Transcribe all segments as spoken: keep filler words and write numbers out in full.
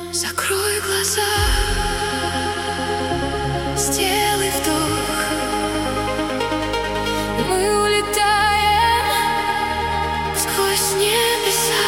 Закрой глаза, сделай вдох. Мы улетаем сквозь небеса.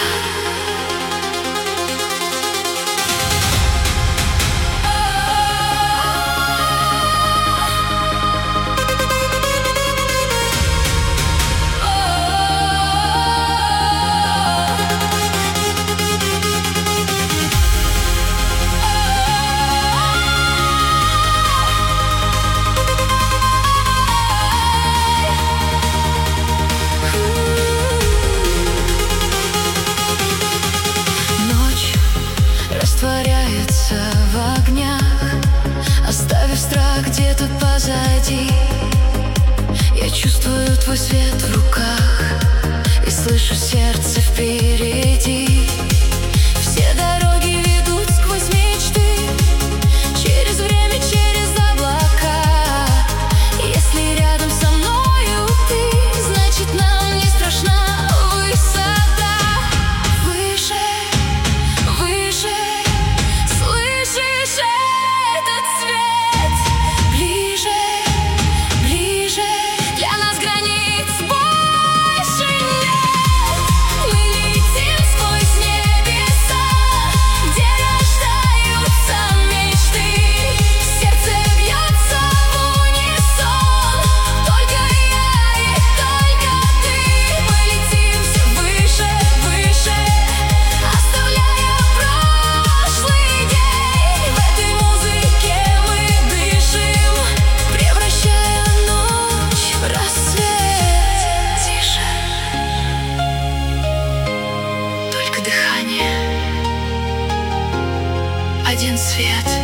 Растворяется в огнях, оставив страх где-то позади. Я чувствую твой свет в руках и слышу сердце впереди. Все дороги ведут сквозь мечты, через время, через облака. Если рядом со мною ты, значит нам не страшна высота. Выше, выше. Один свет.